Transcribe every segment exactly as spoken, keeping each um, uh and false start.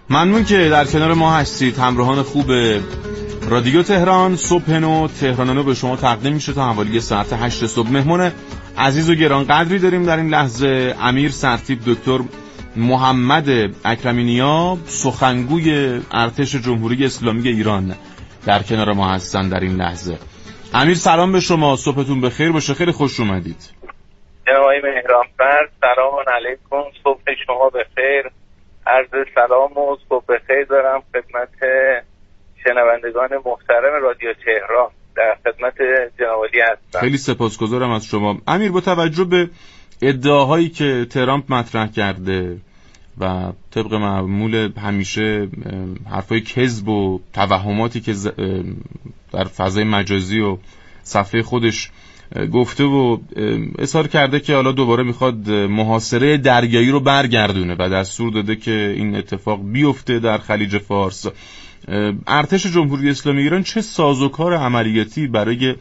ممنون که در کنار ما هستید. همراهان خوب رادیو تهران، صبح نو تهران نو به شما تقدیم میشه تا حوالی ساعت هشت صبح. مهمون عزیز و گرانقدری داریم در این لحظه. امیر سرتیپ دکتر محمد اکرمی نیا، سخنگوی ارتش جمهوری اسلامی ایران در کنار ما هستن در این لحظه. امیر سلام به شما، صبحتون بخیر باشه، خیلی خوش اومدید. آقای مهرانفر سلام علیکم، صبح شما بخیر. عرض سلام و صبح بخیر دارم خدمت شنوندگان محترم رادیو تهران، در خدمت جناب عالی هستم. خیلی سپاسگزارم از شما. امیر، با توجه به ادعاهایی که ترامپ مطرح کرده و طبق معمول همیشه حرفای کذب و توهماتی که در فضای مجازی و صفحه خودش گفته و اظهار کرده که حالا دوباره میخواد محاصره دریایی رو برگردونه و دستور داده که این اتفاق بیفته در خلیج فارس، ارتش جمهوری اسلامی ایران چه سازوکار عملیاتی برای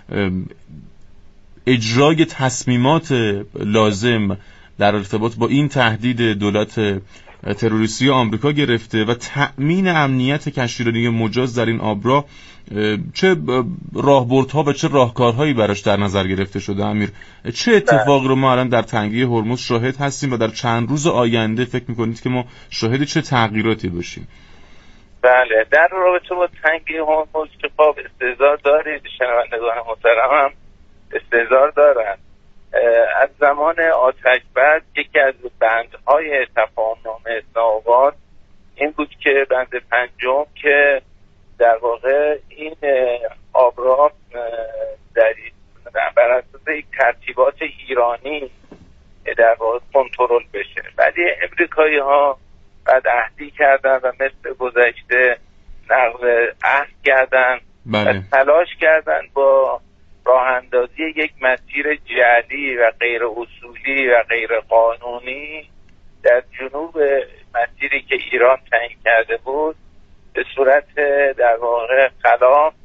اجرای تصمیمات لازم در ارتباط با این تهدید دولت تروریستی آمریکا گرفته و تأمین امنیت کشتیرانی مجاز در این آبراه، چه راهبردها و چه راهکارهایی براش در نظر گرفته شده؟ امیر، چه اتفاق رو ما الان در تنگه هرمز شاهد هستیم و در چند روز آینده فکر میکنید که ما شاهد چه تغییراتی باشیم؟ بله، در رابطه با تنگه هرمز که خب استحضار دارید، شنوندگان محترم هم استحضار دارن. از زمان آتش بس یکی از بندهای تفاهم‌نامه اسلام آباد این بود که بند پنجم که در واقع این آبراه در بر اساس یک ترتیبات ایرانی در واقع کنترل بشه. ولی امریکایی ها بعد عهدی کردن و مثل گذشته نقض عهد کردن و تلاش کردن با راه اندازی یک مسیر جعلی و غیر اصولی و غیر قانونی در جنوب مسیری که ایران تعیین کرده بود به صورت در واقع خلاف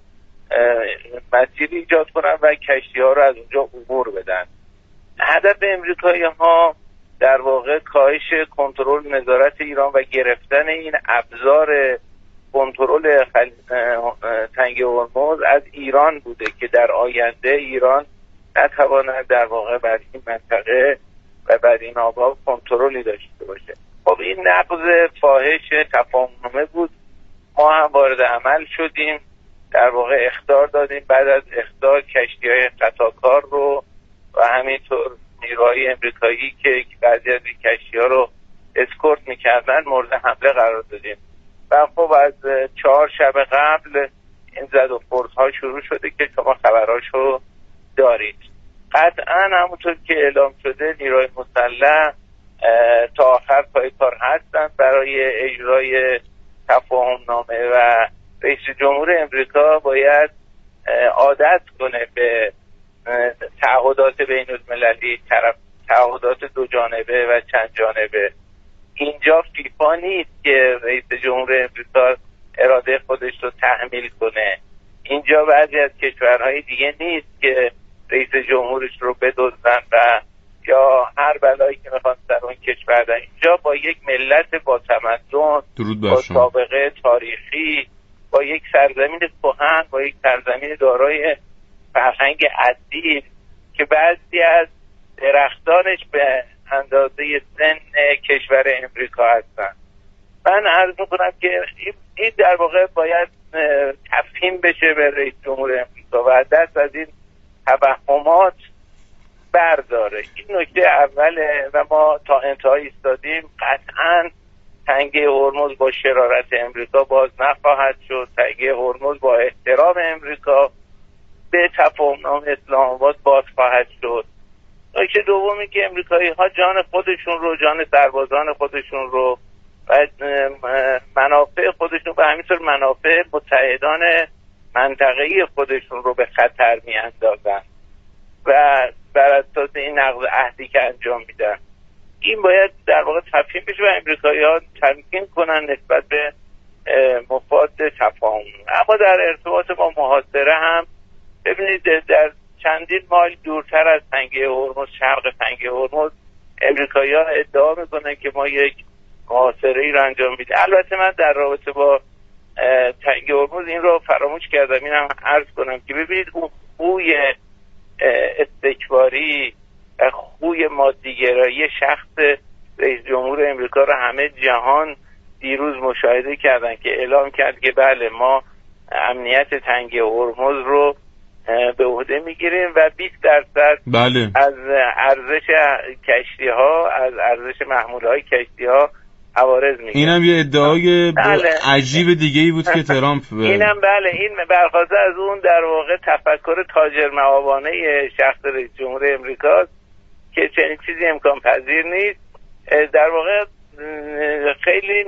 مسیری ایجاد کنن و کشتی ها رو از اونجا عبور بدن. هدف امریکایی ها در واقع کاهش کنترل نظارت ایران و گرفتن این ابزار کنترل خل... تنگه هرمز از ایران بوده که در آینده ایران نتواند در واقع بر این منطقه و بر این آبها کنترلی داشته باشه. خب این نقض فاحش تفاهم‌نامه بود. ما هم وارد عمل شدیم، در واقع اخطار دادیم. بعد از اخطار کشتی‌های قطارکار رو و همینطور نیروهای امریکایی که بعضی از این کشتی‌ها رو اسکورت می‌کردن مورد حمله قرار دادیم. و خب از چهار شب قبل این زد و خوردها شروع شده که شما خبراشو دارید. قطعا همونطور که اعلام شده نیروی مسلح تا آخر پای کار هستن برای اجرای تفاهم‌نامه و رئیس جمهور امریکا باید عادت کنه به تعهدات بین‌المللی، تعهدات دو جانبه و چند جانبه. اینجا فیفا نیست که رئیس جمهور امریکا اراده خودش رو تحمیل کنه. اینجا بعضی از کشورهای دیگه نیست که رئیس جمهورش رو بدزدن و یا هر بلایی که میخوان در اون کشور دارن. اینجا با یک ملت با تمدن، با سابقه تاریخی، با یک سرزمین کهن، با یک سرزمین دارای فرهنگ اصیل که بعضی از درختانش به اندازه سن کشور امریکا هستن. من عرض میکنم که این در واقع باید تفهیم بشه به رئیس جمهور امریکا و دست از این توهمات برداره. این نکته اوله و ما تا انتهای ایستادیم. قطعا تنگه هرمز با شرارت امریکا باز نخواهد شد. تنگه هرمز با احترام امریکا به تفاهم‌نامه اسلام آباد باز خواهد شد. نکته دومی که امریکایی ها جان خودشون رو، جان سربازان خودشون رو و منافع خودشون و همینطور منافع متحدان منطقه‌ای خودشون رو به خطر می‌اندازن و بر اساس این نقض عهدی که انجام میدن. این باید در واقع تفهیم بشه و امریکایی ها تمکین کنن نسبت به مفاد تفاهم. اما در ارتباط با محاصره هم ببینید در چندین مایل دورتر از تنگه هرمز، شرق تنگه هرمز، امریکایی ها ادعا میکنن که ما یک محاصره‌ای رو انجام میده. البته من در رابطه با تنگه هرمز این رو فراموش کردم اینم عرض کنم که ببینید اون خوی استکباری، خوی مادیگرایی شخص رئیس جمهور امریکا رو همه جهان دیروز مشاهده کردن که اعلام کرد که بله ما امنیت تنگه هرمز رو به عهده میگیریم و بیست درصد بله. از ارزش کشتی ها، از ارزش محموله های کشتی ها عوارض میگیریم. اینم یه ادعای بله. عجیب دیگه ای بود که ترامپ اینم بله این برخواسته از اون در واقع تفکر تاجر معابانه شخص رئیس جمهور امریکاست که چنین چیزی امکان پذیر نیست. در واقع خیلی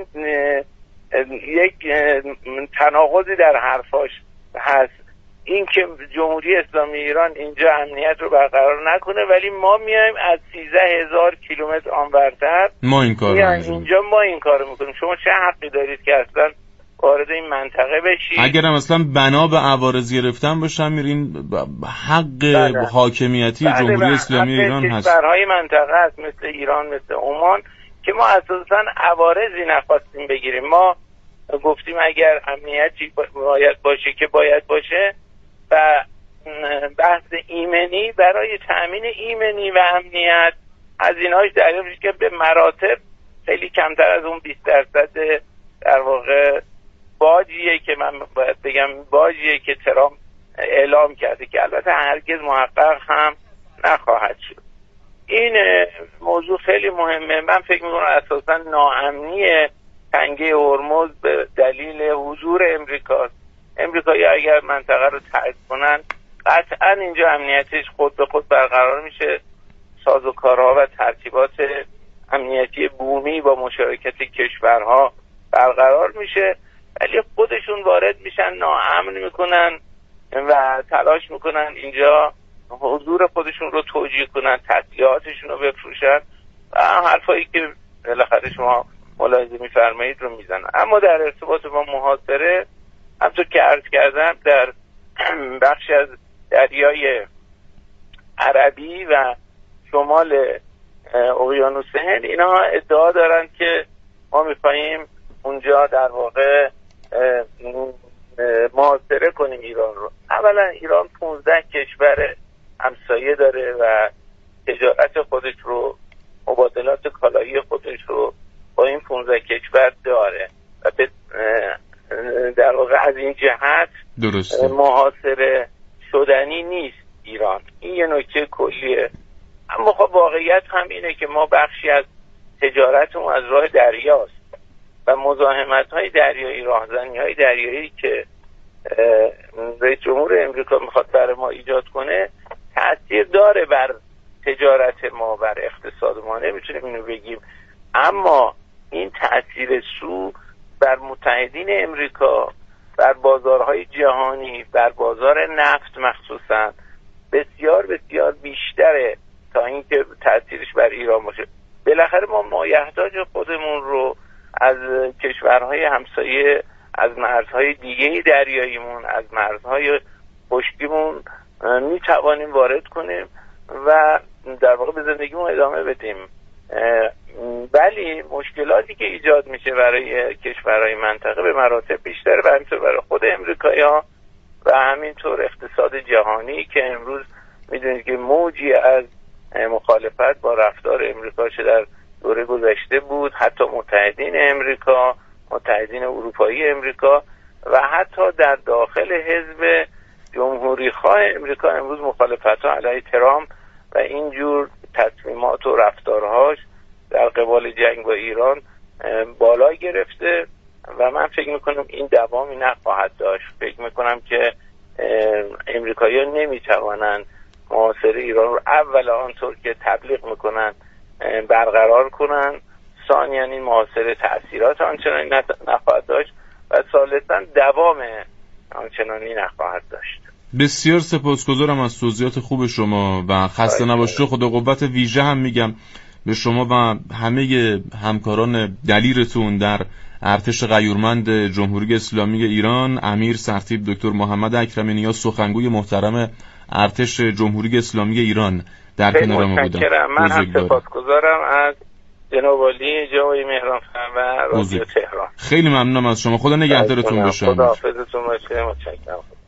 یک تناقضی در حرفاش هست، این که جمهوری اسلامی ایران اینجا امنیت رو برقرار نکنه ولی ما میایم از سیزده هزار کیلومتر آنورتر ما این کار رو اینجا ما این کار رو میکنیم. شما چه حقی دارید که اصلا وارد این منطقه بشید؟ اگرم اصلا بنا به عوارض گرفتن باشم میرین حق بله. حاکمیتی بله جمهوری بله. اسلامی ایران هست. کشورهای منطقه هست مثل ایران، مثل عمان که ما اساسا عوارضی نخواستیم بگیریم. ما گفتیم اگر امنیتی باید باشه که باید باشه و بحث ایمنی برای تأمین ایمنی و امنیت از اینهاش دریافت که به مراتب خیلی کمتر از اون بیست درصد در واقع باجیه که من باید بگم باجیه که ترامپ اعلام کرده که البته هرگز محقق هم نخواهد شد. این موضوع خیلی مهمه. من فکر میکنم اساسا ناامنی تنگه هرمز به دلیل حضور امریکاست. امریکایی اگر منطقه رو ترک کنن قطعا اینجا امنیتش خود به خود برقرار میشه، سازوکارها و ترتیبات امنیتی بومی با مشارکت کشورها برقرار میشه، ولی خودشون وارد میشن، ناامن میکنن و تلاش میکنن اینجا حضور خودشون رو توجیه کنن، تسلیحاتشون رو بفروشن و حرفایی که بالاخره شما ملاحظه میفرمایید رو میزنن. اما در ارتباط با محاصره همونطور که عرض کردم در بخش از دریای عربی و شمال اقیانوس هند اینا ادعا دارن که ما میخواییم اونجا در واقع محاصره کنیم ایران رو. اولا ایران پانزده کشور همسایه داره و تجارت خودش رو، مبادلات کالایی خودش رو با این پانزده کشور داره و به در واقع از این جهت درسته محاصره شدنی نیست ایران. این یه نکته کلیه. اما خب واقعیت هم اینه که ما بخشی از تجارتمون از راه دریاست و مزاحمت‌های دریایی، راهزنی‌های دریایی که رئیس جمهور امریکا میخواد برای ما ایجاد کنه تأثیر داره بر تجارت ما، بر اقتصاد ما، نمیتونیم اینو بگیم. اما این تأثیر سو بر متحدین امریکا، بر بازارهای جهانی، بر بازار نفت مخصوصا بسیار بسیار بیشتره تا اینکه تأثیرش بر ایران باشه. بالاخره ما مایحتاج خودمون رو از کشورهای همسایه، از مرزهای دیگه دریاییمون، از مرزهای خشکیمون می توانیم وارد کنیم و در واقع به زندگیمون ادامه بدیم. ولی مشکلاتی که ایجاد میشه برای کشورهای منطقه به مراتب بیشتره و همینطور برای خود امریکایی‌ها و همینطور اقتصاد جهانی که امروز میدونید که موجی از مخالفت با رفتار امریکا چه در دوره گذشته بود، حتی متحدین امریکا، متحدین اروپایی امریکا و حتی در داخل حزب جمهوری خواه امریکا امروز مخالفت‌ها علیه ترامپ و اینجور تصمیمات و رفتارهاش در قبال جنگ با ایران بالا گرفته و من فکر میکنم این دوامی نخواهد داشت. فکر میکنم که امریکایی‌ها نمیتوانند محاصره ایران رو اولا آنطور که تبلیغ میکنن برقرار کنن، ثانیاً این محاصره تأثیرات آنچنانی نخواهد داشت و ثالثاً دوام آنچنانی نخواهد داشت. بسیار سپاسگزارم از توضیحات خوب شما و خسته نباشید. خدا قوت ویژه هم میگم به شما و همه همکاران دلیرتون در ارتش غیورمند جمهوری اسلامی ایران، امیر سرتیپ دکتر محمد اکرمی نیا، سخنگوی محترم ارتش جمهوری اسلامی ایران در کنار ما بودن. من هم سپاسگزارم از جناب عالی، جای مهران فرور، رادیو تهران. خیلی ممنونم از شما. خدا نگهدارتون باشه. خدا حافظتون باشه. متشکرم.